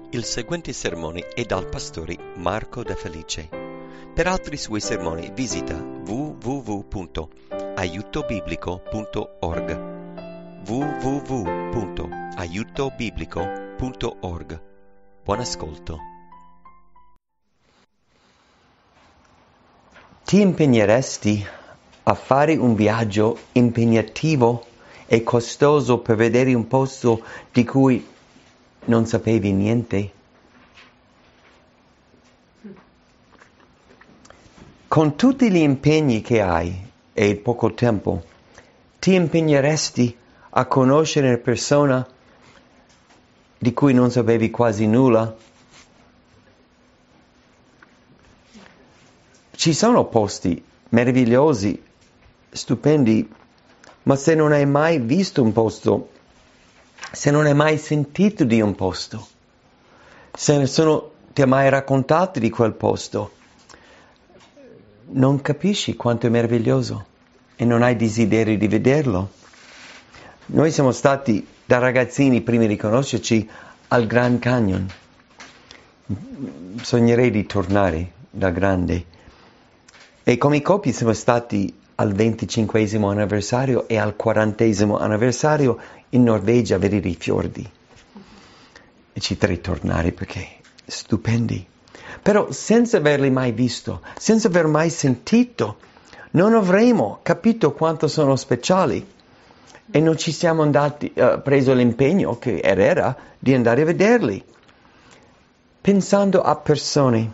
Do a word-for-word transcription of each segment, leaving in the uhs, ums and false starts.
Il seguente sermone è dal pastore Marco De Felice. Per altri suoi sermoni visita w w w punto aiuto biblico punto org w w w punto aiuto biblico punto org. Buon ascolto. Ti impegneresti a fare un viaggio impegnativo e costoso per vedere un posto di cui non sapevi niente? Con tutti gli impegni che hai e il poco tempo, ti impegneresti a conoscere una persona di cui non sapevi quasi nulla? Ci sono posti meravigliosi, stupendi, ma se non hai mai visto un posto, se non hai mai sentito di un posto, se nessuno ti ha mai raccontato di quel posto, non capisci quanto è meraviglioso e non hai desiderio di vederlo. Noi siamo stati da ragazzini, prima di conoscerci, al Grand Canyon. Sognerei di tornare da grande. E come coppia siamo stati al venticinquesimo anniversario e al quarantesimo anniversario in Norvegia a vedere i fiordi. E ci potrei tornare perché stupendi. Però senza averli mai visto, senza aver mai sentito, non avremo capito quanto sono speciali. E non ci siamo andati, uh, preso l'impegno che era di andare a vederli. Pensando a persone.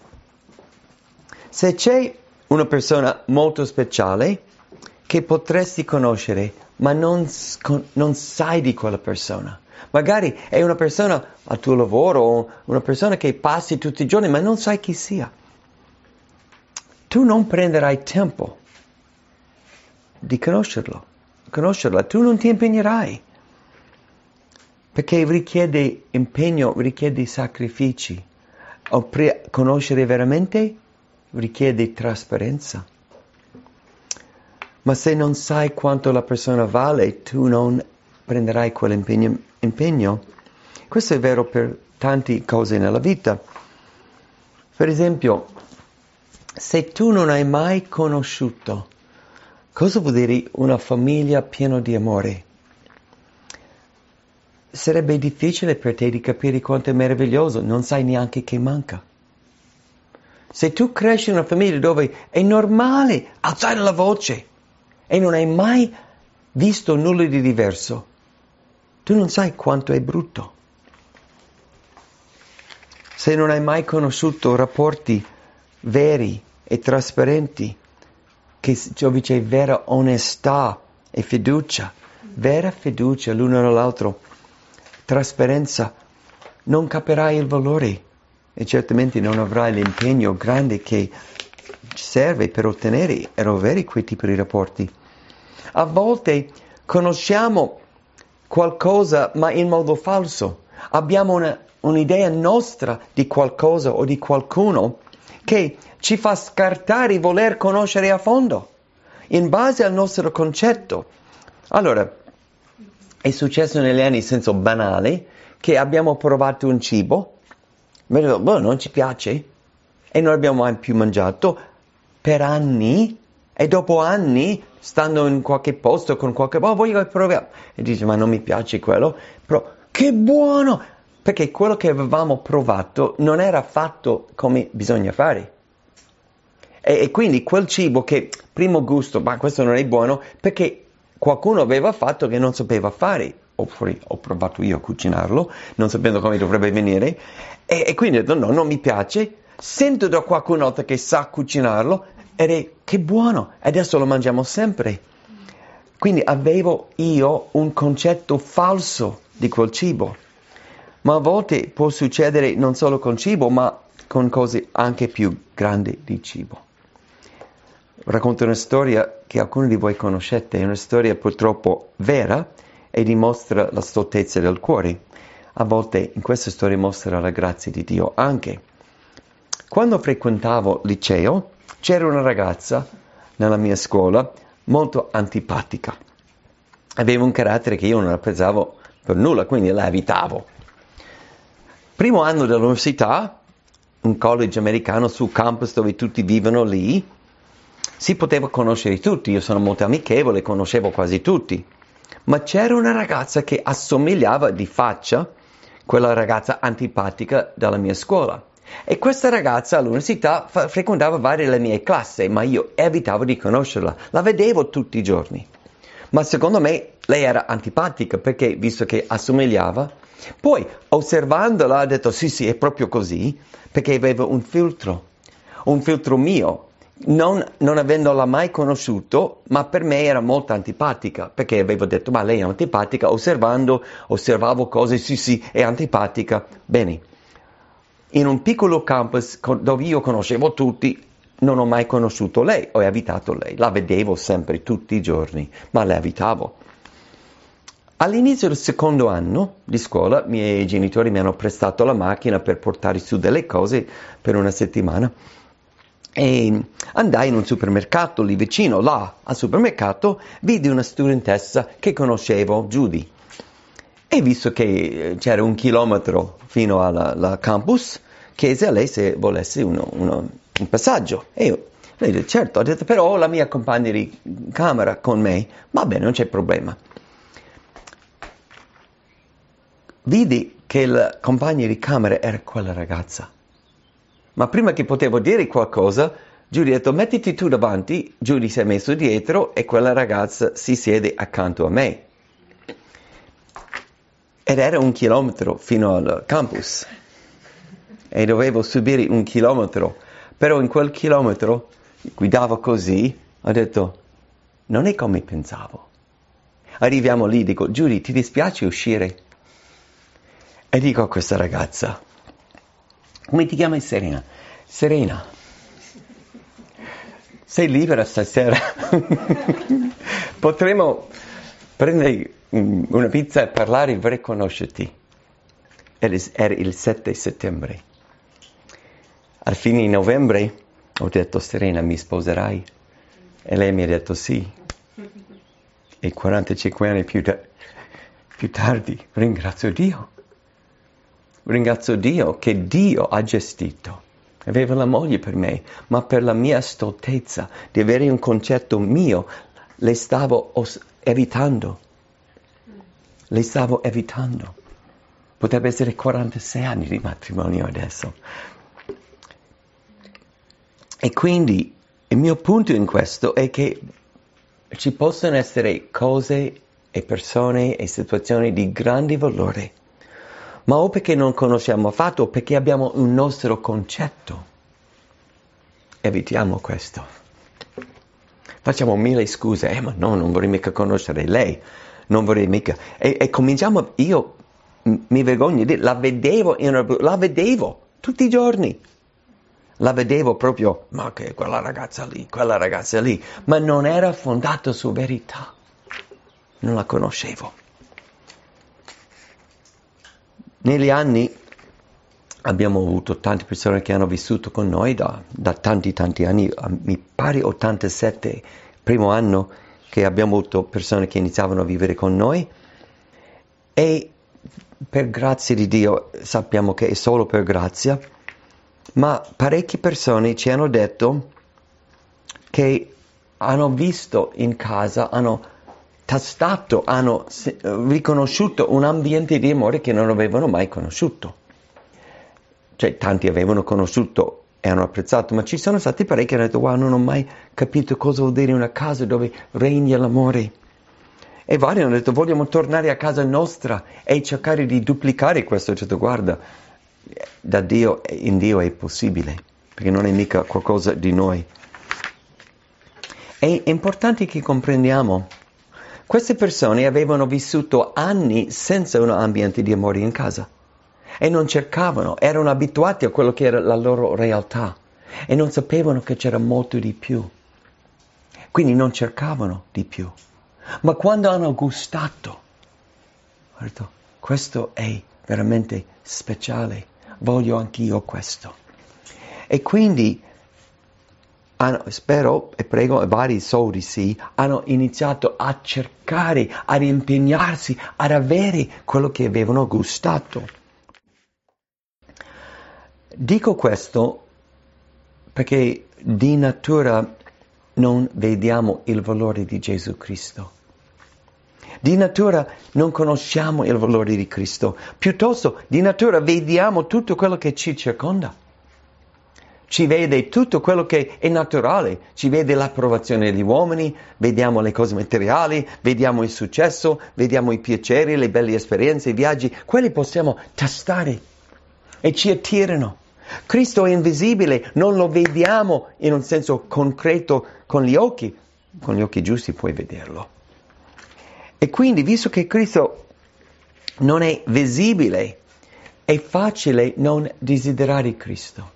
Se c'è una persona molto speciale che potresti conoscere, ma non, non sai di quella persona. Magari è una persona al tuo lavoro o una persona che passi tutti i giorni, ma non sai chi sia. Tu non prenderai tempo di conoscerlo, conoscerla. Tu non ti impegnerai, perché richiede impegno, richiede sacrifici. O pre- conoscere veramente richiede trasparenza. Ma se non sai quanto la persona vale, tu non prenderai quell'impegno. Impegno. Questo è vero per tante cose nella vita. Per esempio, se tu non hai mai conosciuto cosa vuol dire una famiglia piena di amore, sarebbe difficile per te di capire quanto è meraviglioso, non sai neanche che manca. Se tu cresci in una famiglia dove è normale alzare la voce e non hai mai visto nulla di diverso, tu non sai quanto è brutto. Se non hai mai conosciuto rapporti veri e trasparenti, che, dove c'è vera onestà e fiducia, vera fiducia l'uno nell'altro, trasparenza, non capirai il valore e certamente non avrai l'impegno grande che serve per ottenere e avere quei tipi di rapporti. A volte conosciamo qualcosa ma in modo falso. Abbiamo una, un'idea nostra di qualcosa o di qualcuno che ci fa scartare voler conoscere a fondo in base al nostro concetto. Allora, è successo negli anni in senso banale che abbiamo provato un cibo, ma boh, non ci piace e non abbiamo mai più mangiato per anni. E dopo anni, stando in qualche posto con qualche... Oh, voglio provare. E dice, ma non mi piace quello. Però, che buono! Perché quello che avevamo provato non era fatto come bisogna fare. E, e quindi quel cibo che, primo gusto, ma questo non è buono, perché qualcuno aveva fatto che non sapeva fare. Oppure ho provato io a cucinarlo, non sapendo come dovrebbe venire. E, e quindi ho detto, no, non mi piace. Sento da qualcun altro che sa cucinarlo. Ed è, che buono, adesso lo mangiamo sempre. Quindi avevo io un concetto falso di quel cibo. Ma a volte può succedere non solo con cibo, ma con cose anche più grandi di cibo. Racconto una storia che alcuni di voi conoscete, è una storia purtroppo vera e dimostra la stoltezza del cuore. A volte in questa storia mostra la grazia di Dio anche. Quando frequentavo il liceo, c'era una ragazza nella mia scuola molto antipatica. Aveva un carattere che io non apprezzavo per nulla, quindi la evitavo. Primo anno dell'università, un college americano sul campus dove tutti vivono lì, si poteva conoscere tutti, io sono molto amichevole, conoscevo quasi tutti, ma c'era una ragazza che assomigliava di faccia quella ragazza antipatica della mia scuola. E questa ragazza all'università fa- frequentava varie delle mie classi, ma io evitavo di conoscerla, la vedevo tutti i giorni. Ma secondo me lei era antipatica perché, visto che assomigliava, poi osservandola ho detto sì sì è proprio così, perché aveva un filtro, un filtro mio. Non, non avendola mai conosciuto, ma per me era molto antipatica, perché avevo detto, ma lei è antipatica, osservando, osservavo cose, sì sì, è antipatica. Bene, in un piccolo campus dove io conoscevo tutti, non ho mai conosciuto lei, ho evitato lei, la vedevo sempre, tutti i giorni, ma la evitavo. All'inizio del secondo anno di scuola, i miei genitori mi hanno prestato la macchina per portare su delle cose per una settimana. E andai in un supermercato lì vicino, là al supermercato vidi una studentessa che conoscevo, Judy, e visto che c'era un chilometro fino al campus, chiese a lei se volesse uno, uno, un passaggio. E io, lei disse certo, ho detto però ho la mia compagna di camera con me, va bene, non c'è problema. Vidi che la compagna di camera era quella ragazza. Ma prima che potevo dire qualcosa, Judy ha detto mettiti tu davanti, Judy si è messo dietro e quella ragazza si siede accanto a me. Ed era un chilometro fino al campus e dovevo subire un chilometro, però in quel chilometro guidavo così, ho detto non è come pensavo. Arriviamo lì, dico Judy ti dispiace uscire? E dico a questa ragazza, come ti chiami Serena? Serena, sei libera stasera? Potremmo prendere una pizza e parlare, vorrei conoscerti. Era il sette settembre. Al fine di novembre ho detto Serena, mi sposerai? E lei mi ha detto sì. E quarantacinque anni più, ta- più tardi, ringrazio Dio. Ringrazio Dio che Dio ha gestito. Aveva la moglie per me, ma per la mia stoltezza di avere un concetto mio, le stavo os- evitando. Le stavo evitando. Potrebbe essere quarantasei anni di matrimonio adesso. E quindi il mio punto in questo è che ci possono essere cose e persone e situazioni di grande valore, ma o perché non conosciamo affatto o perché abbiamo un nostro concetto. Evitiamo questo. Facciamo mille scuse, eh ma no, non vorrei mica conoscere lei, non vorrei mica. E, e cominciamo, io m- mi vergogno di dire, la vedevo, in una, la vedevo tutti i giorni. La vedevo proprio, ma che quella ragazza lì, quella ragazza lì, ma non era fondato su verità. Non la conoscevo. Negli anni abbiamo avuto tante persone che hanno vissuto con noi da, da tanti tanti anni, mi pare ottantasette, primo anno che abbiamo avuto persone che iniziavano a vivere con noi e per grazia di Dio sappiamo che è solo per grazia, ma parecchie persone ci hanno detto che hanno visto in casa, hanno tastato, hanno riconosciuto un ambiente di amore che non avevano mai conosciuto. Cioè, tanti avevano conosciuto e hanno apprezzato, ma ci sono stati parecchi che hanno detto, wow, non ho mai capito cosa vuol dire una casa dove regna l'amore. E vari hanno detto, vogliamo tornare a casa nostra e cercare di duplicare questo. Ho detto, guarda, da Dio, in Dio è possibile, perché non è mica qualcosa di noi. È importante che comprendiamo, queste persone avevano vissuto anni senza un ambiente di amore in casa e non cercavano, erano abituati a quello che era la loro realtà e non sapevano che c'era molto di più, quindi non cercavano di più. Ma quando hanno gustato, ho detto, questo è veramente speciale, voglio anch'io questo. E quindi, hanno, spero e prego, vari soldi sì, hanno iniziato a cercare, ad impegnarsi, ad avere quello che avevano gustato. Dico questo perché di natura non vediamo il valore di Gesù Cristo. Di natura non conosciamo il valore di Cristo, piuttosto di natura vediamo tutto quello che ci circonda. Ci vede tutto quello che è naturale, ci vede l'approvazione degli uomini, vediamo le cose materiali, vediamo il successo, vediamo i piaceri, le belle esperienze, i viaggi, quelli possiamo tastare e ci attirano. Cristo è invisibile, non lo vediamo in un senso concreto con gli occhi, con gli occhi giusti puoi vederlo. E quindi, visto che Cristo non è visibile, è facile non desiderare Cristo.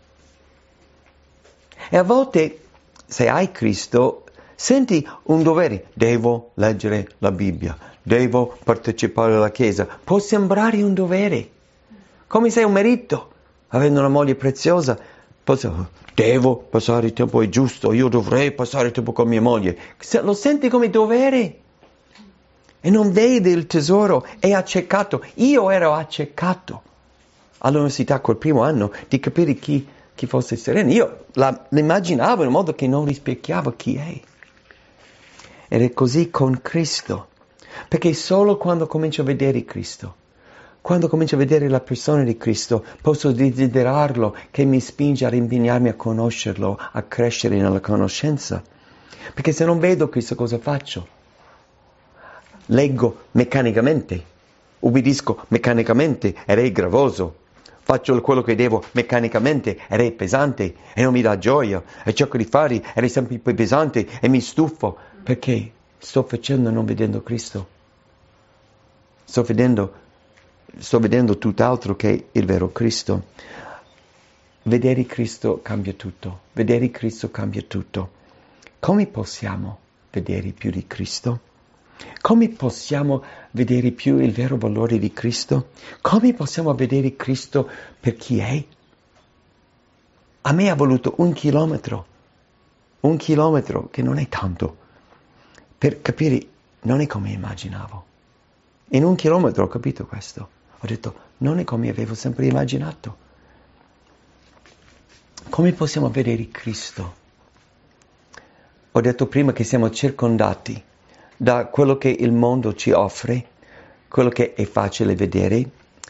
E a volte, se hai Cristo, senti un dovere. Devo leggere la Bibbia, devo partecipare alla Chiesa. Può sembrare un dovere, come se è un merito. Avendo una moglie preziosa, posso, devo passare il tempo, è giusto, io dovrei passare il tempo con mia moglie. Lo senti come dovere. E non vede il tesoro, è accecato. Io ero accecato all'università quel primo anno di capire chi, chi fosse Serena. Io la immaginavo in un modo che non rispecchiava chi è. Ed è così con Cristo. Perché solo quando comincio a vedere Cristo, quando comincio a vedere la persona di Cristo, posso desiderarlo, che mi spinge a impegnarmi a conoscerlo, a crescere nella conoscenza. Perché se non vedo Cristo, cosa faccio? Leggo meccanicamente, ubbidisco meccanicamente ed è gravoso. Faccio quello che devo meccanicamente ed è pesante e non mi dà gioia. E cerco di fare ed è sempre più pesante e mi stufo. Perché sto facendo non vedendo Cristo? Sto vedendo, sto vedendo tutt'altro che il vero Cristo. Vedere Cristo cambia tutto. Vedere Cristo cambia tutto. Come possiamo vedere più di Cristo? Come possiamo vedere più il vero valore di Cristo? Come possiamo vedere Cristo per chi è? A me ha voluto un chilometro, un chilometro che non è tanto, per capire non è come immaginavo. In un chilometro ho capito questo. Ho detto, non è come avevo sempre immaginato. Come possiamo vedere Cristo? Ho detto prima che siamo circondati da quello che il mondo ci offre, quello che è facile vedere.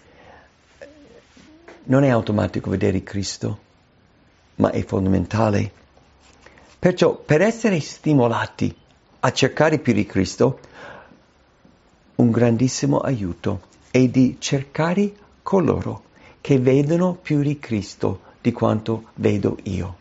Non è automatico vedere Cristo, ma è fondamentale. Perciò, per essere stimolati a cercare più di Cristo, un grandissimo aiuto è di cercare coloro che vedono più di Cristo di quanto vedo io.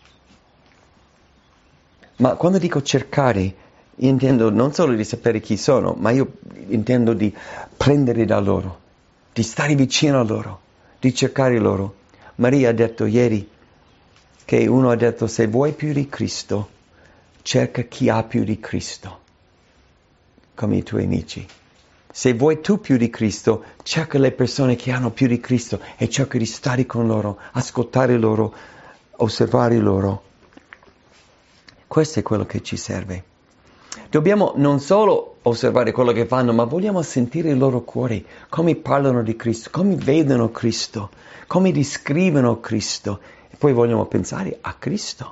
Ma quando dico cercare, intendo non solo di sapere chi sono, ma io intendo di prendere da loro, di stare vicino a loro, di cercare loro. Maria ha detto ieri che uno ha detto, se vuoi più di Cristo, cerca chi ha più di Cristo, come i tuoi amici. Se vuoi tu più di Cristo, cerca le persone che hanno più di Cristo e cerca di stare con loro, ascoltare loro, osservare loro. Questo è quello che ci serve. Dobbiamo non solo osservare quello che fanno, ma vogliamo sentire il loro cuore, come parlano di Cristo, come vedono Cristo, come descrivono Cristo. E poi vogliamo pensare a Cristo.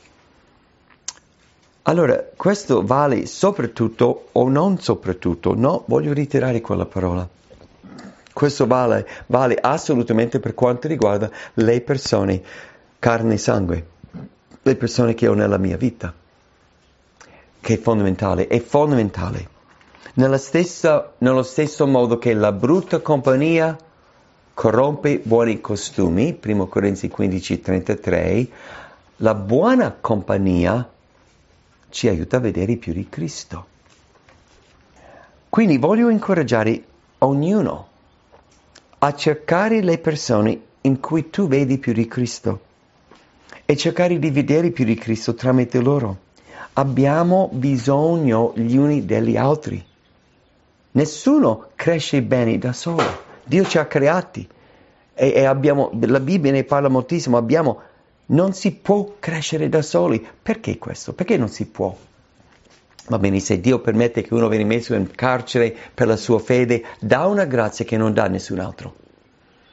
Allora, questo vale soprattutto o non soprattutto. No, voglio ritirare quella parola. Questo vale, vale assolutamente per quanto riguarda le persone, carne e sangue, le persone che ho nella mia vita. Che è fondamentale, è fondamentale. Nella stessa, nello stesso modo che la brutta compagnia corrompe buoni costumi, primo Corinzi quindici trentatré, la buona compagnia ci aiuta a vedere più di Cristo. Quindi voglio incoraggiare ognuno a cercare le persone in cui tu vedi più di Cristo e cercare di vedere più di Cristo tramite loro. Abbiamo bisogno gli uni degli altri. Nessuno cresce bene da solo. Dio ci ha creati e, e abbiamo, la Bibbia ne parla moltissimo, abbiamo, non si può crescere da soli. Perché questo? Perché non si può? Va bene, se Dio permette che uno viene messo in carcere per la sua fede, dà una grazia che non dà nessun altro.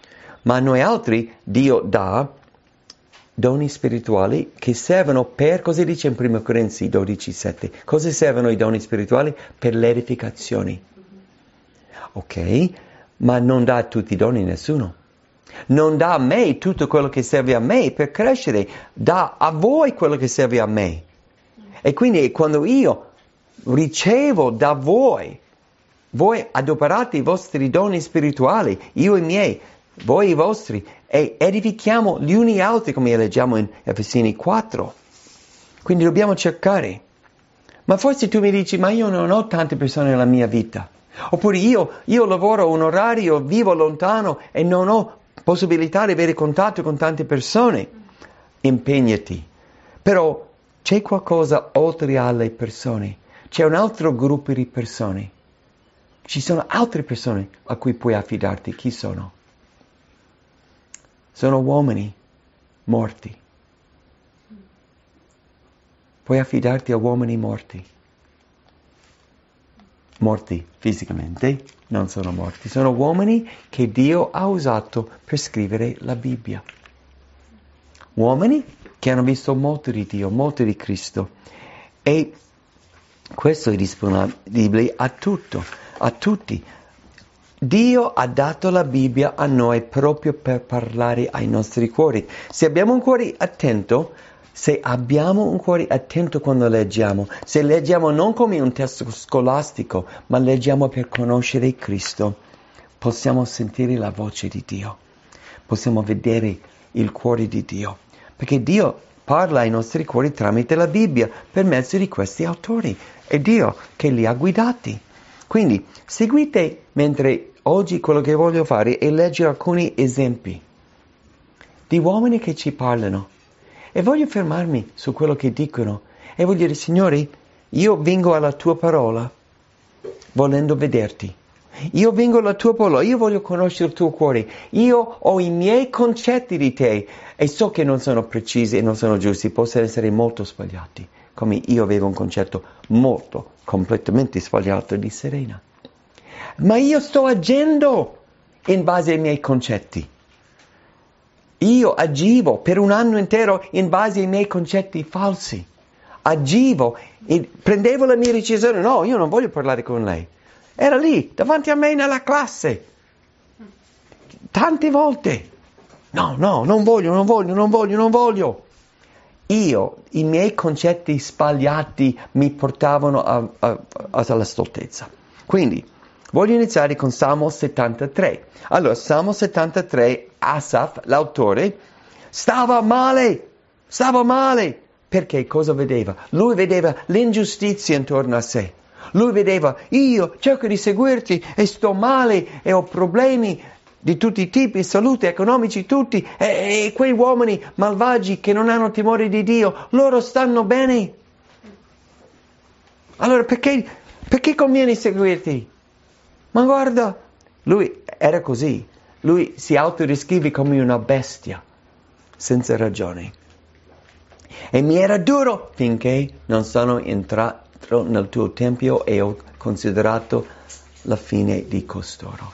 Ma a noi altri Dio dà doni spirituali che servono per, cosa dice in primo Corinzi dodici sette? Cosa servono i doni spirituali? Per l'edificazione. Ok, ma non dà tutti i doni a nessuno. Non dà a me tutto quello che serve a me per crescere, dà a voi quello che serve a me. E quindi quando io ricevo da voi, voi adoperate i vostri doni spirituali, io i miei, voi i vostri, e edifichiamo gli uni gli altri, come leggiamo in Efesini quattro. Quindi dobbiamo cercare. Ma forse tu mi dici, ma io non ho tante persone nella mia vita. Oppure io, io lavoro un orario, vivo lontano e non ho possibilità di avere contatto con tante persone. Impegnati. Però c'è qualcosa oltre alle persone. C'è un altro gruppo di persone. Ci sono altre persone a cui puoi affidarti. Chi sono? Sono uomini morti. Puoi affidarti a uomini morti. Morti fisicamente, non sono morti. Sono uomini che Dio ha usato per scrivere la Bibbia. Uomini che hanno visto molto di Dio, molto di Cristo. E questo è disponibile a tutto, a tutti. Dio ha dato la Bibbia a noi proprio per parlare ai nostri cuori. Se abbiamo un cuore attento, se abbiamo un cuore attento quando leggiamo, se leggiamo non come un testo scolastico, ma leggiamo per conoscere Cristo, possiamo sentire la voce di Dio. Possiamo vedere il cuore di Dio. Perché Dio parla ai nostri cuori tramite la Bibbia per mezzo di questi autori. È Dio che li ha guidati. Quindi seguite mentre oggi quello che voglio fare è leggere alcuni esempi di uomini che ci parlano e voglio fermarmi su quello che dicono e voglio dire, Signore, io vengo alla tua parola volendo vederti. Io vengo alla tua parola, io voglio conoscere il tuo cuore. Io ho i miei concetti di te e so che non sono precisi e non sono giusti, possono essere molto sbagliati, come io avevo un concetto molto, completamente sbagliato di Serena. Ma io sto agendo in base ai miei concetti. Io agivo per un anno intero in base ai miei concetti falsi. Agivo, e prendevo la mia decisione, no, io non voglio parlare con lei. Era lì, davanti a me nella classe. Tante volte. No, no, non voglio, non voglio, non voglio, non voglio. Io, i miei concetti sbagliati mi portavano a, a, a, alla stoltezza. Quindi, voglio iniziare con Salmo settantatré. Allora, Salmo settantatré, Asaf, l'autore, stava male, stava male. Perché cosa vedeva? Lui vedeva l'ingiustizia intorno a sé. Lui vedeva, io cerco di seguirti e sto male e ho problemi di tutti i tipi, salute, economici, tutti, e, e quei uomini malvagi che non hanno timore di Dio, loro stanno bene. Allora perché, perché conviene seguirti? Ma guarda, lui era così, lui si autodescrive come una bestia, senza ragione. E mi era duro finché non sono entrato nel tuo tempio e ho considerato la fine di costoro.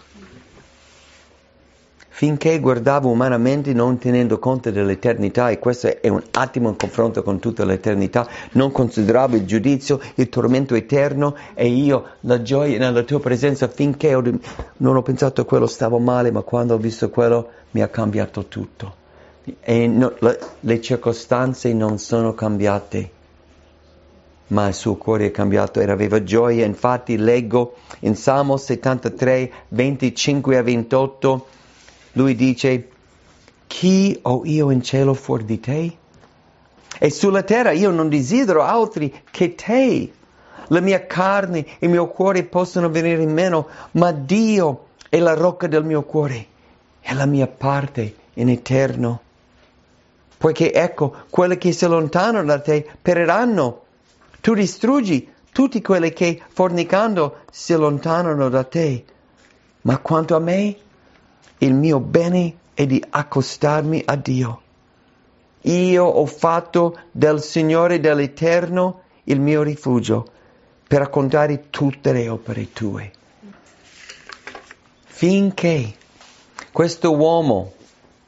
Finché guardavo umanamente non tenendo conto dell'eternità, e questo è un attimo in confronto con tutta l'eternità, non consideravo il giudizio, il tormento eterno e io la gioia nella tua presenza, finché ho, non ho pensato a quello, stavo male, ma quando ho visto quello mi ha cambiato tutto. E no, le, le circostanze non sono cambiate, ma il suo cuore è cambiato e aveva gioia. Infatti leggo in Salmo settantatré, venticinque a ventotto, lui dice, chi ho io in cielo fuori di te? E sulla terra io non desidero altri che te. La mia carne e il mio cuore possono venire meno, ma Dio è la rocca del mio cuore, è la mia parte in eterno. Poiché ecco, quelli che si allontanano da te periranno. Tu distruggi tutti quelli che fornicando si allontanano da te. Ma quanto a me, il mio bene è di accostarmi a Dio. Io ho fatto del Signore dell'Eterno il mio rifugio per raccontare tutte le opere tue. Finché questo uomo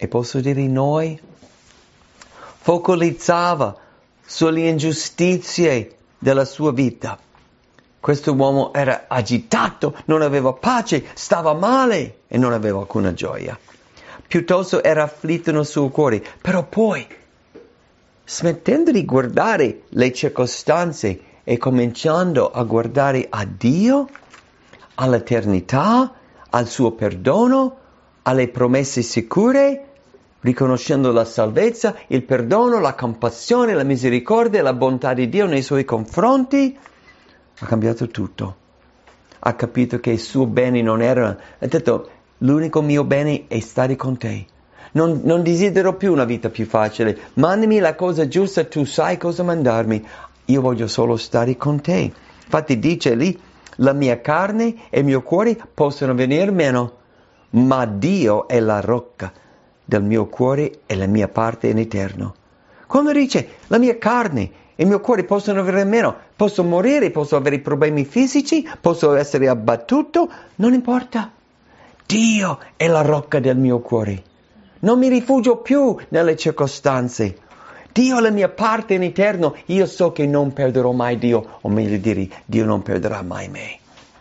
e posso dire noi, focalizzava sulle ingiustizie della sua vita. Questo uomo era agitato, non aveva pace, stava male e non aveva alcuna gioia. Piuttosto era afflitto nel suo cuore. Però poi, smettendo di guardare le circostanze e cominciando a guardare a Dio, all'eternità, al suo perdono, alle promesse sicure, riconoscendo la salvezza, il perdono, la compassione, la misericordia, la bontà di Dio nei suoi confronti, ha cambiato tutto. Ha capito che il suo bene non era... Ha detto, l'unico mio bene è stare con te. Non, non desidero più una vita più facile. Mandami la cosa giusta, tu sai cosa mandarmi. Io voglio solo stare con te. Infatti dice lì, la mia carne e il mio cuore possono venire meno, ma Dio è la rocca del mio cuore e la mia parte in eterno. Quando dice, la mia carne e il mio cuore possono venire meno, posso morire, posso avere problemi fisici, posso essere abbattuto, non importa. Dio è la rocca del mio cuore. Non mi rifugio più nelle circostanze. Dio è la mia parte in eterno. Io so che non perderò mai Dio, o meglio dire, Dio non perderà mai me.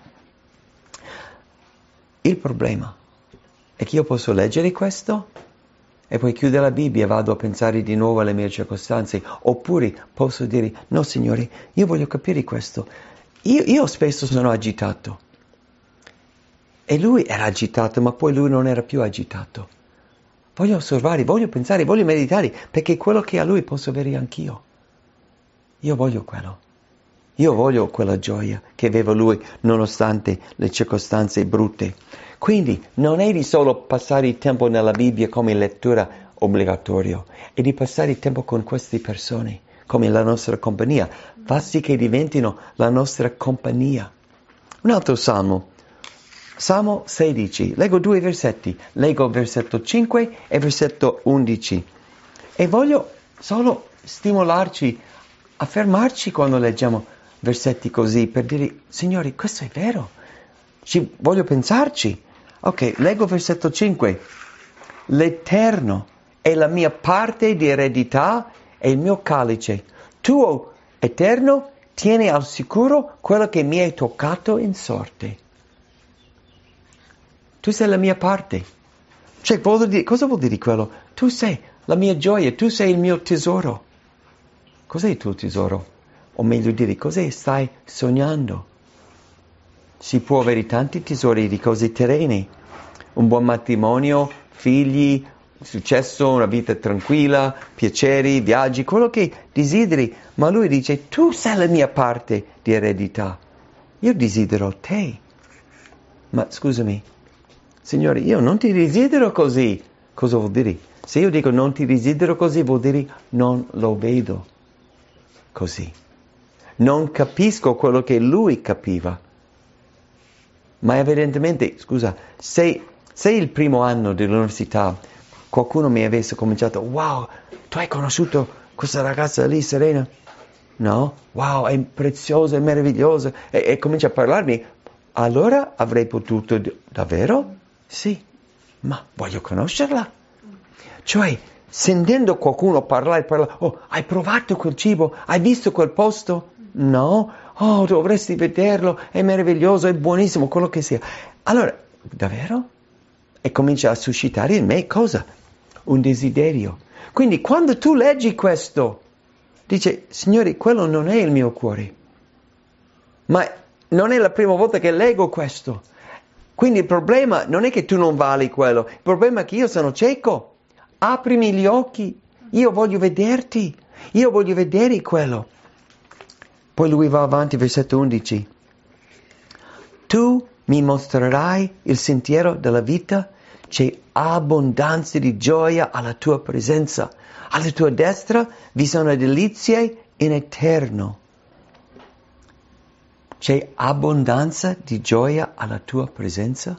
Il problema è che io posso leggere questo e poi chiudere la Bibbia e vado a pensare di nuovo alle mie circostanze. Oppure posso dire, no Signore, io voglio capire questo. Io, io spesso sono agitato. E lui era agitato, ma poi lui non era più agitato. Voglio osservare, voglio pensare, voglio meditare, perché quello che ha lui posso avere anch'io. Io voglio quello. Io voglio quella gioia che aveva lui nonostante le circostanze brutte. Quindi non è di solo passare il tempo nella Bibbia come lettura obbligatorio, è di passare il tempo con queste persone, come la nostra compagnia. Fa sì che diventino la nostra compagnia. Un altro salmo. Salmo sedici, leggo due versetti, leggo versetto cinque e versetto undici e voglio solo stimolarci a fermarci quando leggiamo versetti così per dire, Signore, questo è vero, ci, voglio pensarci. Ok, leggo versetto cinque, l'Eterno è la mia parte di eredità e il mio calice, tu, o Eterno, tieni al sicuro quello che mi hai toccato in sorte. Tu sei la mia parte. Cioè, vuol dire, cosa vuol dire quello? Tu sei la mia gioia, tu sei il mio tesoro. Cos'è il tuo tesoro? O meglio dire, cosa stai sognando? Si può avere tanti tesori di cose terrene. Un buon matrimonio, figli, successo, una vita tranquilla, piaceri, viaggi, quello che desideri. Ma lui dice, tu sei la mia parte di eredità. Io desidero te. Ma scusami. Signore, io non ti desidero così. Cosa vuol dire? Se io dico non ti desidero così, vuol dire non lo vedo così. Non capisco quello che lui capiva. Ma evidentemente, scusa, se, se il primo anno dell'università qualcuno mi avesse cominciato, wow, tu hai conosciuto questa ragazza lì, Serena? No? Wow, è preziosa, è meravigliosa. E, e comincia a parlarmi. Allora avrei potuto, davvero? Sì, ma voglio conoscerla. Cioè, sentendo qualcuno parlare, parlare, oh, hai provato quel cibo? Hai visto quel posto? No? Oh, dovresti vederlo, è meraviglioso, è buonissimo, quello che sia. Allora, davvero? E comincia a suscitare in me cosa? Un desiderio. Quindi quando tu leggi questo, dice, Signore, quello non è il mio cuore. Ma non è la prima volta che leggo questo. Quindi il problema non è che tu non vali quello, il problema è che io sono cieco. Aprimi gli occhi, io voglio vederti, io voglio vedere quello. Poi lui va avanti, versetto undici. Tu mi mostrerai il sentiero della vita, c'è abbondanza di gioia alla tua presenza. Alla tua destra vi sono delizie in eterno. C'è abbondanza di gioia alla tua presenza?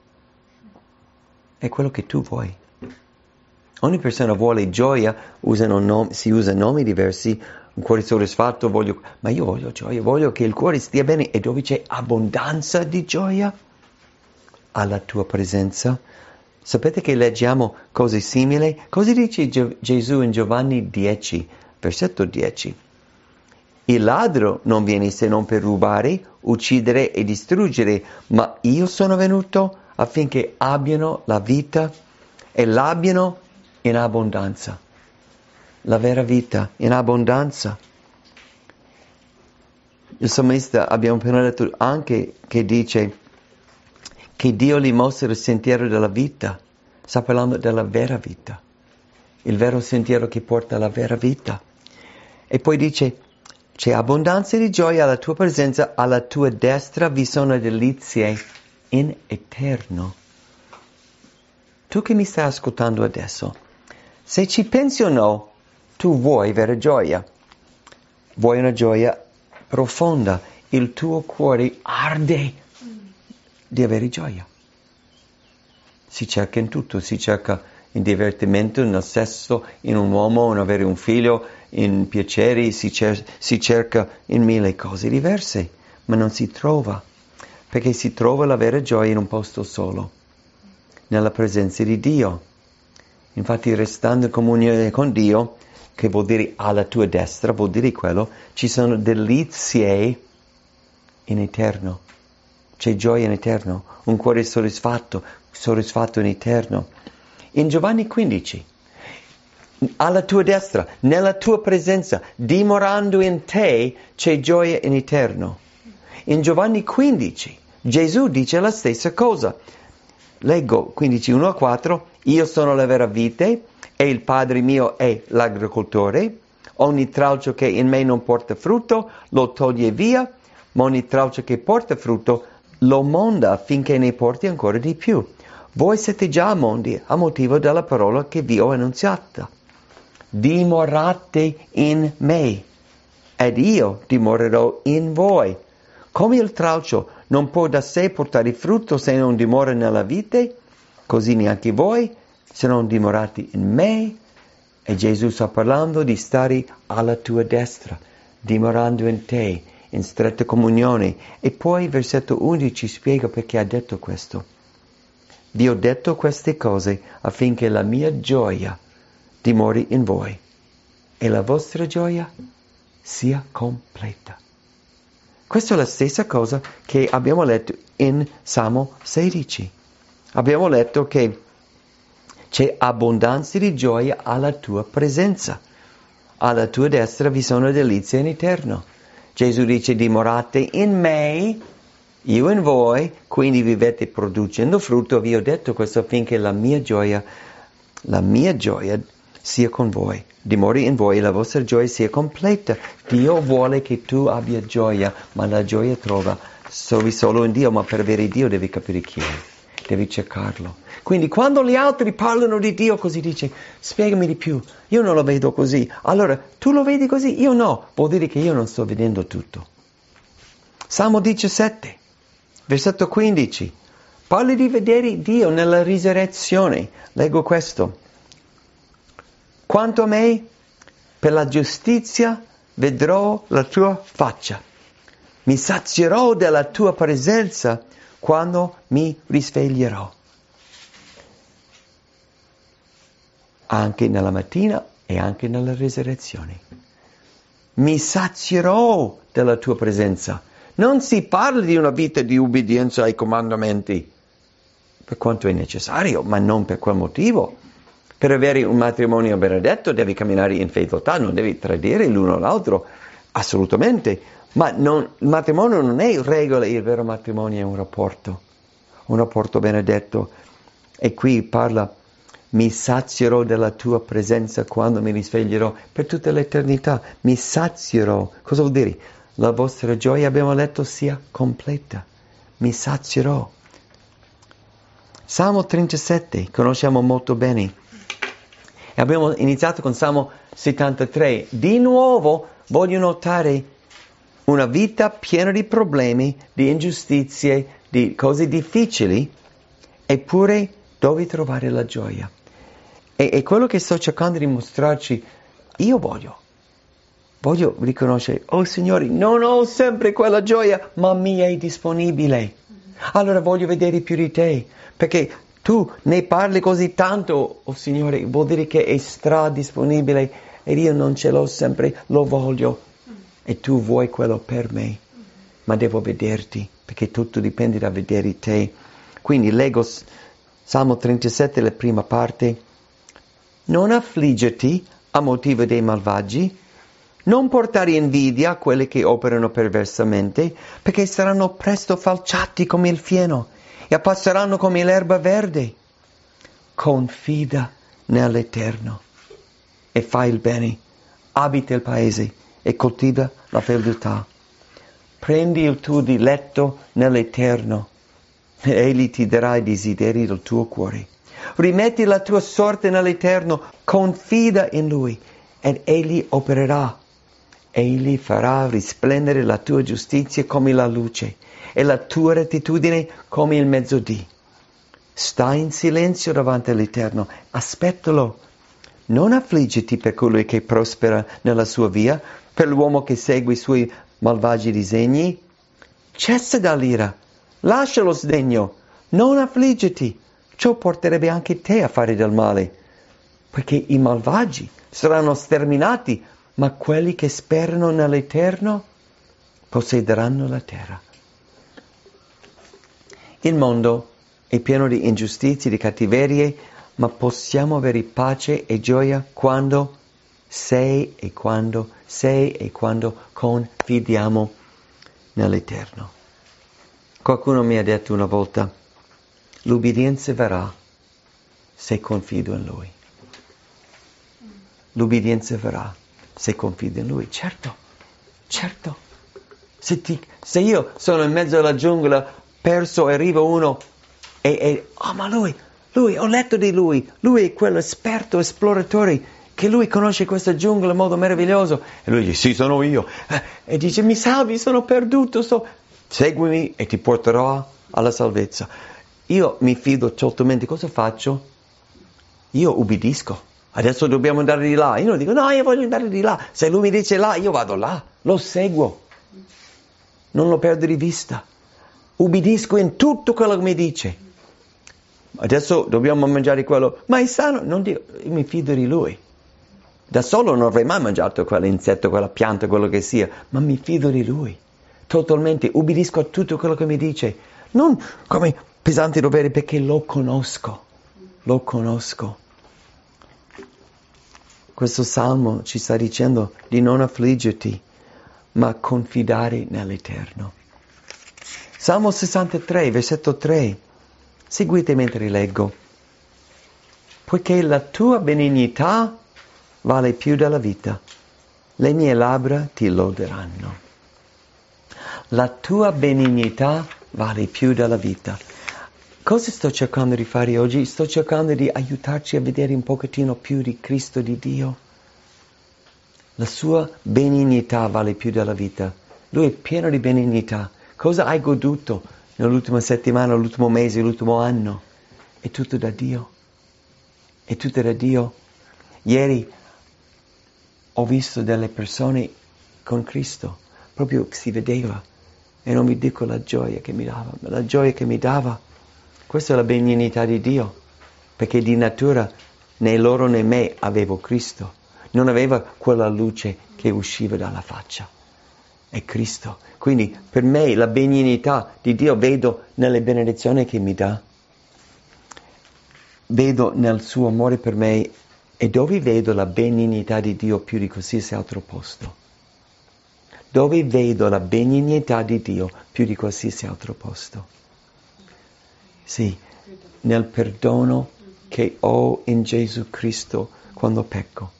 È quello che tu vuoi. Ogni persona vuole gioia, usano nom- si usa nomi diversi, un cuore soddisfatto, voglio, ma io voglio gioia, voglio che il cuore stia bene. E dove c'è abbondanza di gioia? Alla tua presenza. Sapete che leggiamo cose simili? Cosa dice Gio- Gesù in Giovanni dieci, versetto dieci? Il ladro non viene se non per rubare, uccidere e distruggere, ma io sono venuto affinché abbiano la vita e l'abbiano in abbondanza. La vera vita in abbondanza. Il salmista, abbiamo appena letto anche che dice che Dio gli mostra il sentiero della vita. Sta parlando della vera vita. Il vero sentiero che porta alla vera vita. E poi dice, c'è abbondanza di gioia alla tua presenza, alla tua destra vi sono delizie in eterno. Tu che mi stai ascoltando adesso, se ci pensi o no, tu vuoi vera gioia. Vuoi una gioia profonda. Il tuo cuore arde di avere gioia. Si cerca in tutto, si cerca in divertimento, nel sesso, in un uomo, in avere un figlio, in piaceri, si, cer- si cerca in mille cose diverse, ma non si trova, perché si trova la vera gioia in un posto solo, nella presenza di Dio. Infatti restando in comunione con Dio, che vuol dire alla tua destra, vuol dire quello, ci sono delizie in eterno. C'è gioia in eterno, un cuore soddisfatto, soddisfatto in eterno. In Giovanni quindici, alla tua destra, nella tua presenza, dimorando in te, c'è gioia in eterno. In Giovanni quindici, Gesù dice la stessa cosa. Leggo quindici, uno a quattro, io sono la vera vite e il Padre mio è l'agricoltore. Ogni tralcio che in me non porta frutto lo toglie via, ma ogni tralcio che porta frutto lo monda affinché ne porti ancora di più. Voi siete già mondi a motivo della parola che vi ho annunziata. Dimorate in me ed io dimorerò in voi. Come il tralcio non può da sé portare frutto se non dimora nella vite, così neanche voi se non dimorate in me. E Gesù sta parlando di stare alla tua destra, dimorando in te, in stretta comunione. E poi versetto undici spiega perché ha detto questo. Vi ho detto queste cose affinché la mia gioia dimori in voi e la vostra gioia sia completa. Questa è la stessa cosa che abbiamo letto in Salmo sedici. Abbiamo letto che c'è abbondanza di gioia alla tua presenza. Alla tua destra vi sono delizie in eterno. Gesù dice dimorate in me, io in voi, quindi vivete producendo frutto. Vi ho detto questo affinché la mia gioia, la mia gioia sia con voi. Dimori in voi e la vostra gioia sia completa. Dio vuole che tu abbia gioia, ma la gioia trova trovi solo in Dio, ma per avere Dio devi capire chi è, devi cercarlo. Quindi quando gli altri parlano di Dio così dice, spiegami di più, io non lo vedo così, allora tu lo vedi così, io no, vuol dire che io non sto vedendo tutto. Salmo diciassette, versetto quindici, parli di vedere Dio nella risurrezione, leggo questo. Quanto a me, per la giustizia vedrò la tua faccia, mi sazierò della tua presenza quando mi risveglierò. Anche nella mattina e anche nella risurrezione. Mi sazierò della tua presenza. Non si parla di una vita di ubbidienza ai comandamenti, per quanto è necessario, ma non per quel motivo. Per avere un matrimonio benedetto devi camminare in fedeltà, non devi tradire l'uno l'altro, assolutamente. Ma non, il matrimonio non è regola, il vero matrimonio è un rapporto, un rapporto benedetto. E qui parla, mi sazierò della tua presenza quando mi risveglierò per tutta l'eternità. Mi sazierò. Cosa vuol dire? La vostra gioia, abbiamo letto, sia completa. Mi sazierò. Salmo trentasette, conosciamo molto bene. E abbiamo iniziato con Salmo settantatré. Di nuovo voglio notare una vita piena di problemi, di ingiustizie, di cose difficili, eppure dove trovare la gioia? E, e quello che sto cercando di mostrarci, io voglio, voglio riconoscere, oh Signore, non ho sempre quella gioia, ma mi è disponibile. Allora voglio vedere più di te, perché Tu ne parli così tanto, oh Signore, vuol dire che è stradisponibile ed io non ce l'ho sempre, lo voglio. E tu vuoi quello per me, ma devo vederti, perché tutto dipende da vedere te. Quindi leggo Salmo trentasette, la prima parte. Non affliggerti a motivo dei malvagi, non portare invidia a quelli che operano perversamente, perché saranno presto falciati come il fieno e appasseranno come l'erba verde. Confida nell'Eterno e fai il bene, abita il paese e coltiva la fedeltà. Prendi il tuo diletto nell'Eterno e Egli ti darà i desideri del tuo cuore. Rimetti la tua sorte nell'Eterno, confida in Lui ed Egli opererà. Egli farà risplendere la tua giustizia come la luce e la tua rettitudine come il mezzodì. Stai in silenzio davanti all'Eterno, aspettalo. Non affliggiti per colui che prospera nella sua via, per l'uomo che segue i suoi malvagi disegni. Cessa dall'ira, lascia lo sdegno, non affliggiti. Ciò porterebbe anche te a fare del male, perché i malvagi saranno sterminati, ma quelli che sperano nell'Eterno possederanno la terra. Il mondo è pieno di ingiustizie, di cattiverie, ma possiamo avere pace e gioia quando, se e quando, se e quando confidiamo nell'Eterno. Qualcuno mi ha detto una volta, l'ubbidienza verrà se confido in Lui. L'ubbidienza verrà se confido in Lui. Certo, certo. Se, ti, se io sono in mezzo alla giungla, perso, e arriva uno e, e oh ma lui, lui, ho letto di lui, lui è quell'esperto esploratore che lui conosce questa giungla in modo meraviglioso. E lui dice, sì, sono io. E dice, mi salvi, sono perduto, sto... seguimi e ti porterò alla salvezza. Io mi fido totalmente, cosa faccio? Io ubbidisco. Adesso dobbiamo andare di là. Io non dico, no, io voglio andare di là. Se lui mi dice là, io vado là. Lo seguo. Non lo perdo di vista. Ubbidisco in tutto quello che mi dice. Adesso dobbiamo mangiare quello. Ma è sano? Non dico, io mi fido di lui. Da solo non avrei mai mangiato quell'insetto, quella pianta, quello che sia. Ma mi fido di lui. Totalmente. Ubbidisco a tutto quello che mi dice. Non come pesante dovere, perché lo conosco. Lo conosco. Questo salmo ci sta dicendo di non affliggerti, ma confidare nell'Eterno. Salmo sessantatré, versetto tre. Seguite mentre leggo. Poiché la tua benignità vale più della vita, le mie labbra ti loderanno. La tua benignità vale più della vita. Cosa sto cercando di fare oggi? Sto cercando di aiutarci a vedere un pochettino più di Cristo, di Dio. La sua benignità vale più della vita. Lui è pieno di benignità. Cosa hai goduto nell'ultima settimana, l'ultimo mese, l'ultimo anno? È tutto da Dio. È tutto da Dio. Ieri ho visto delle persone con Cristo, proprio si vedeva. E non vi dico la gioia che mi dava, ma la gioia che mi dava. Questa è la benignità di Dio, perché di natura né loro né me avevo Cristo. Non aveva quella luce che usciva dalla faccia. È Cristo. Quindi per me la benignità di Dio vedo nelle benedizioni che mi dà. Vedo nel suo amore per me. E dove vedo la benignità di Dio più di qualsiasi altro posto? Dove vedo la benignità di Dio più di qualsiasi altro posto? Sì, nel perdono che ho in Gesù Cristo quando pecco.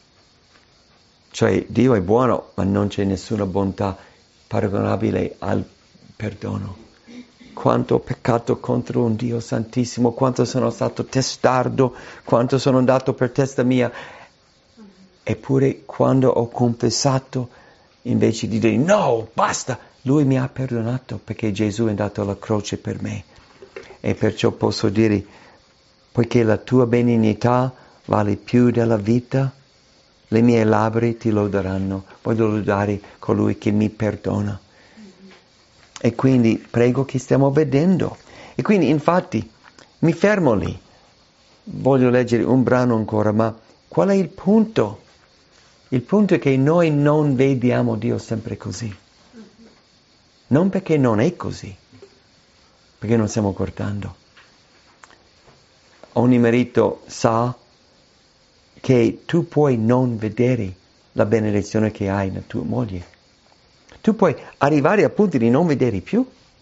Cioè Dio è buono, ma non c'è nessuna bontà paragonabile al perdono. Quanto ho peccato contro un Dio santissimo, quanto sono stato testardo, quanto sono andato per testa mia. Eppure quando ho confessato, invece di dire no, basta, Lui mi ha perdonato perché Gesù è andato alla croce per me. E perciò posso dire, poiché la tua benignità vale più della vita, le mie labbra ti loderanno. Voglio lodare colui che mi perdona. E quindi prego che stiamo vedendo. E quindi infatti Mi fermo lì. Voglio leggere un brano ancora, ma qual è il punto? Il punto è che noi non vediamo Dio sempre così. Non perché non è così, perché non stiamo guardando. Ogni marito sa che tu puoi non vedere la benedizione che hai nella tua moglie. Tu puoi arrivare al punto di non vedere più.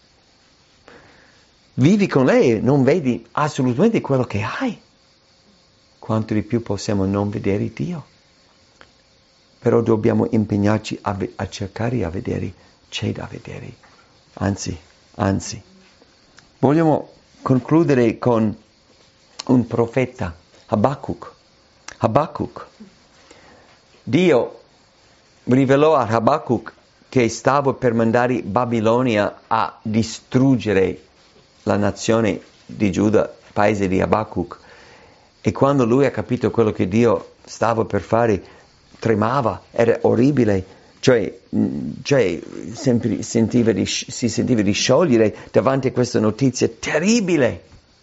Vivi con lei e non vedi assolutamente quello che hai. Quanto di più possiamo non vedere Dio. Però dobbiamo impegnarci a, a cercare a vedere, c'è da vedere. Anzi, anzi. Vogliamo concludere con un profeta, Habacuc. Habacuc. Dio rivelò a Habacuc che stava per mandare Babilonia a distruggere la nazione di Giuda, paese di Habacuc. E quando lui ha capito quello che Dio stava per fare, tremava, era orribile, cioè, cioè sentiva di, si sentiva di sciogliere davanti a questa notizia terribile.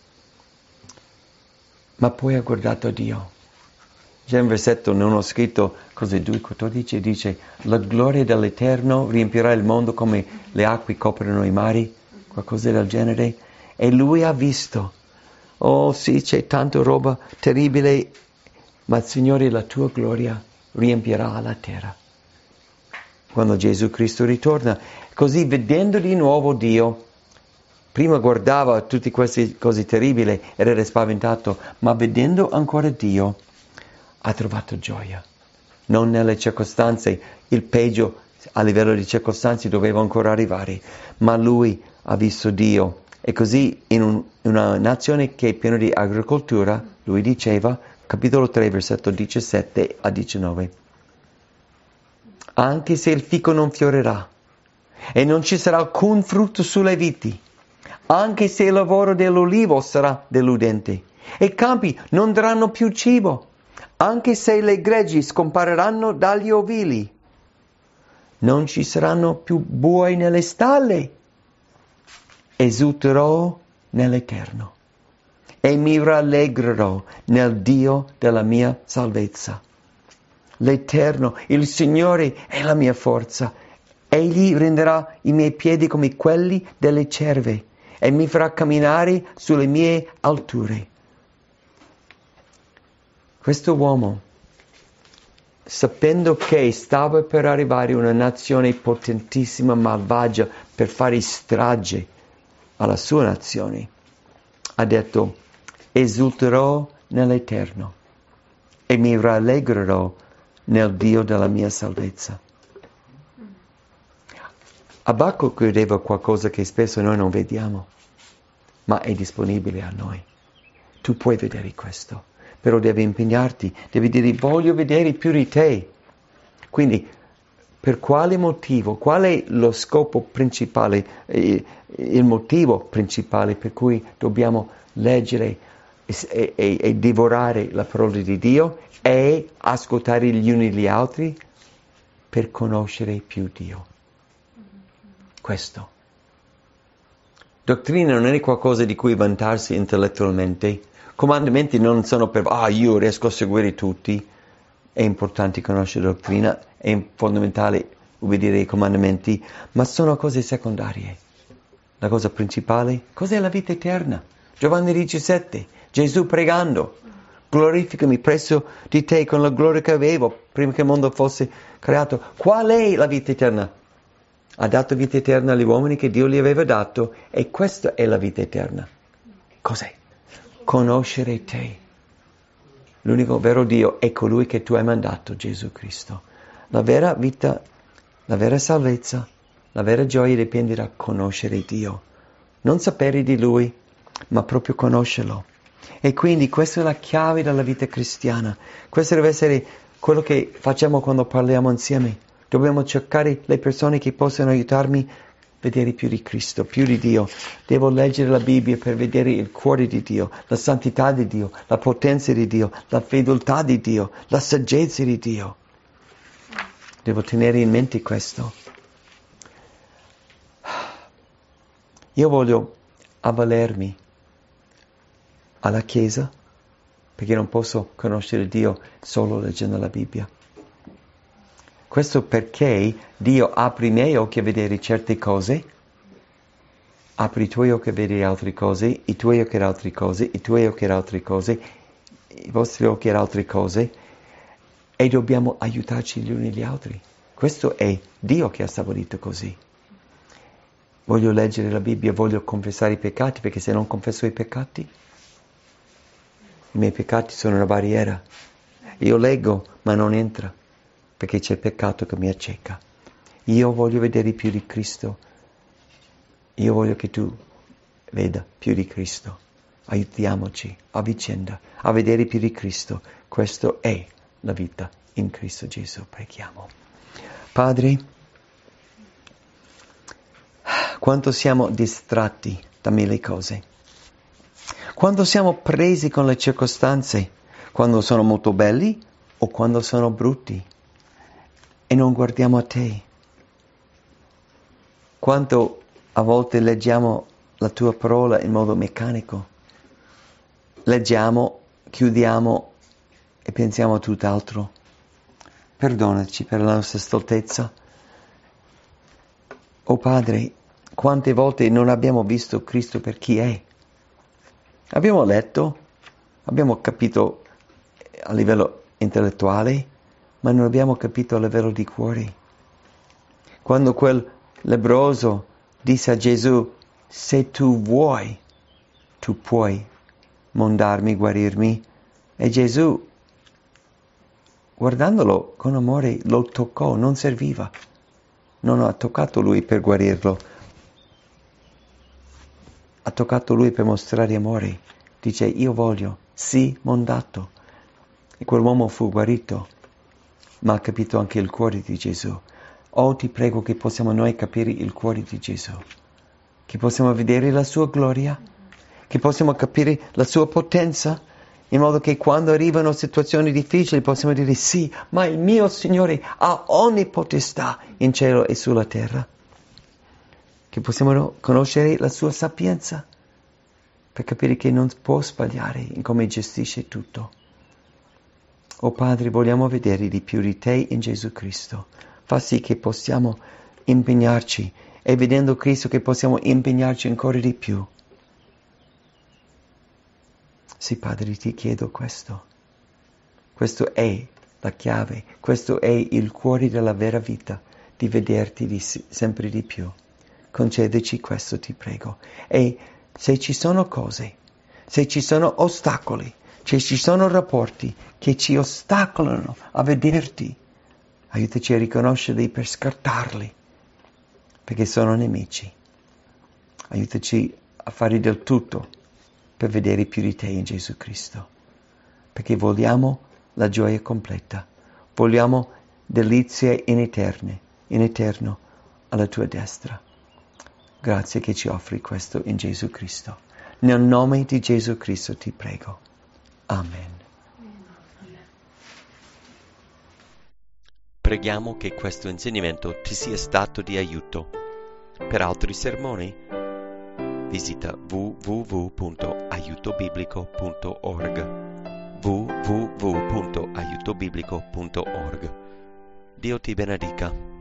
Ma poi ha guardato Dio. C'è un versetto, non ho scritto, cos'è, due quattordici, dice, la gloria dell'Eterno riempirà il mondo come le acque coprono i mari, qualcosa del genere. E lui ha visto, oh sì, c'è tanta roba terribile, ma Signore, la tua gloria riempirà la terra. Quando Gesù Cristo ritorna, così vedendo di nuovo Dio, prima guardava tutte queste cose terribili, era spaventato, ma vedendo ancora Dio, ha trovato gioia. Non nelle circostanze, il peggio a livello di circostanze doveva ancora arrivare, ma lui ha visto Dio. E così in un, una nazione che è piena di agricoltura, lui diceva, capitolo tre, versetto diciassette a diciannove, anche se il fico non fiorirà e non ci sarà alcun frutto sulle viti, anche se il lavoro dell'olivo sarà deludente e i campi non daranno più cibo, anche se le greggi scompariranno dagli ovili, non ci saranno più buoi nelle stalle, esulterò nell'Eterno e mi rallegrerò nel Dio della mia salvezza. L'Eterno, il Signore è la mia forza. Egli renderà i miei piedi come quelli delle cerve e mi farà camminare sulle mie alture. Questo uomo, sapendo che stava per arrivare una nazione potentissima, malvagia, per fare strage alla sua nazione, ha detto, esulterò nell'Eterno e mi rallegrerò nel Dio della mia salvezza. Habacuc credeva qualcosa che spesso noi non vediamo, ma è disponibile a noi. Tu puoi vedere questo, però devi impegnarti, devi dire voglio vedere più di te. Quindi per quale motivo, qual è lo scopo principale, eh, il motivo principale per cui dobbiamo leggere e, e, e divorare la parola di Dio e ascoltare gli uni gli altri? Per conoscere più Dio. Questo. Dottrina non è qualcosa di cui vantarsi intellettualmente. Comandamenti non sono per, ah, io riesco a seguire tutti. È importante conoscere la dottrina, è fondamentale obbedire ai comandamenti, ma sono cose secondarie. La cosa principale, cos'è la vita eterna? Giovanni diciassette, Gesù pregando, glorificami presso di te con la gloria che avevo prima che il mondo fosse creato. Qual è la vita eterna? Ha dato vita eterna agli uomini che Dio gli aveva dato e questa è la vita eterna. Cos'è? Conoscere te. L'unico vero Dio è colui che tu hai mandato, Gesù Cristo. La vera vita, la vera salvezza, la vera gioia dipende da conoscere Dio. Non sapere di Lui, ma proprio conoscerlo. E quindi questa è la chiave della vita cristiana. Questo deve essere quello che facciamo quando parliamo insieme. Dobbiamo cercare le persone che possono aiutarmi a vedere più di Cristo, più di Dio. Devo leggere la Bibbia per vedere il cuore di Dio, la santità di Dio, la potenza di Dio, la fedeltà di Dio, la saggezza di Dio. Devo tenere in mente questo. Io voglio avvalermi alla Chiesa, perché non posso conoscere Dio solo leggendo la Bibbia. Questo perché Dio apre i miei occhi a vedere certe cose, apri i tuoi occhi a vedere altre cose, i tuoi occhi ad altre cose, i tuoi occhi ad altre cose, i vostri occhi ad altre cose, e dobbiamo aiutarci gli uni gli altri. Questo è Dio che ha stabilito così. Voglio leggere la Bibbia, voglio confessare i peccati, perché se non confesso i peccati, i miei peccati sono una barriera. Io leggo, ma non entra, perché c'è il peccato che mi acceca. Io voglio vedere più di Cristo. Io voglio che tu veda più di Cristo. Aiutiamoci a vicenda a vedere più di Cristo. Questo è la vita in Cristo Gesù. Preghiamo. Padre, quanto siamo distratti da mille cose. Quando siamo presi con le circostanze, quando sono molto belli o quando sono brutti, e non guardiamo a te. Quanto a volte leggiamo la tua parola in modo meccanico. Leggiamo, chiudiamo e pensiamo a tutt'altro. Perdonaci per la nostra stoltezza. Oh Padre, quante volte non abbiamo visto Cristo per chi è. Abbiamo letto, abbiamo capito a livello intellettuale, ma non abbiamo capito a livello di cuore. Quando quel lebbroso disse a Gesù, se tu vuoi, tu puoi mandarmi, guarirmi, e Gesù, guardandolo con amore, lo toccò, non serviva. Non ha toccato lui per guarirlo, ha toccato lui per mostrare amore. Dice, io voglio, sì, mandato. E quell'uomo fu guarito, ma ha capito anche il cuore di Gesù. Oh, ti prego che possiamo noi capire il cuore di Gesù, che possiamo vedere la sua gloria, che possiamo capire la sua potenza, in modo che quando arrivano situazioni difficili possiamo dire sì, ma il mio Signore ha ogni potestà in cielo e sulla terra. Che possiamo conoscere la sua sapienza per capire che non può sbagliare in come gestisce tutto. Oh Padre, vogliamo vedere di più di te in Gesù Cristo. Fa sì che possiamo impegnarci e vedendo Cristo che possiamo impegnarci ancora di più. Sì, Padre, ti chiedo questo. Questo è la chiave, questo è il cuore della vera vita, di vederti di, sempre di più. Concedici questo, ti prego. E se ci sono cose, se ci sono ostacoli, se ci sono rapporti che ci ostacolano a vederti, aiutaci a riconoscerli per scartarli, perché sono nemici. Aiutaci a fare del tutto per vedere più di te in Gesù Cristo, perché vogliamo la gioia completa, vogliamo delizie in eterne, in eterno alla tua destra. Grazie che ci offri questo in Gesù Cristo. Nel nome di Gesù Cristo ti prego. Amen. Preghiamo che questo insegnamento ti sia stato di aiuto. Per altri sermoni, visita w w w punto aiuto biblico punto org w w w punto aiuto biblico punto org. Dio ti benedica.